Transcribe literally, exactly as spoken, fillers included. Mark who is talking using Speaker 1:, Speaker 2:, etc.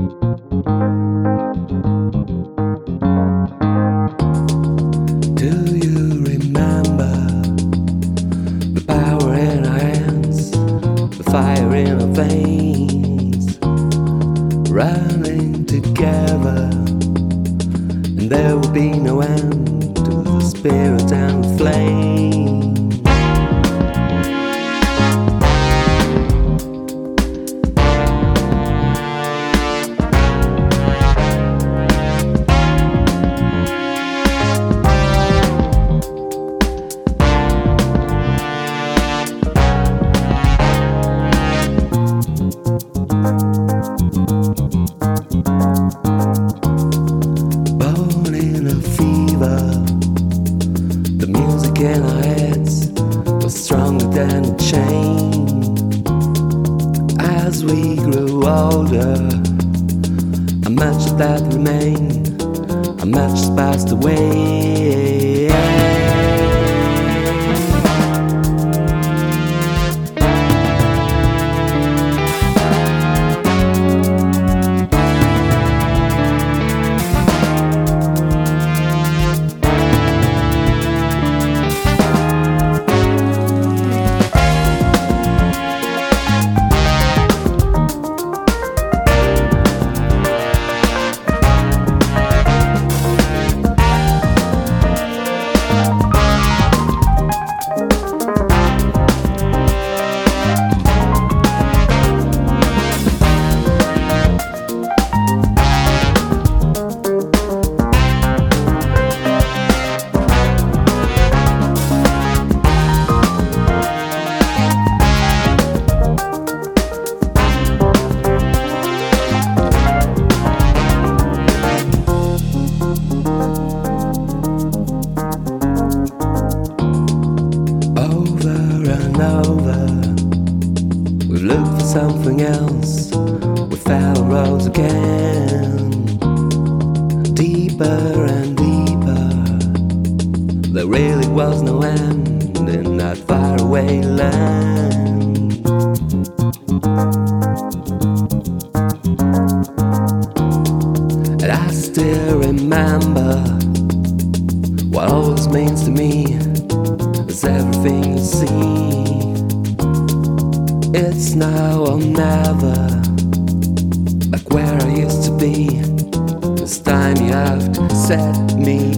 Speaker 1: Do you remember the power in our hands, the fire in our veins, running together, and there will be no end to the spirit and the flame. Born in a fever, the music in our heads was stronger than a chain. As we grew older, how much of that remained, how much has passed away. Over. We've looked for something else, we found our roads again, deeper and deeper. There really was no end in that faraway land. And I still remember what all this means to me. It's everything you see. It's now or never, like where I used to be. This time you have to set me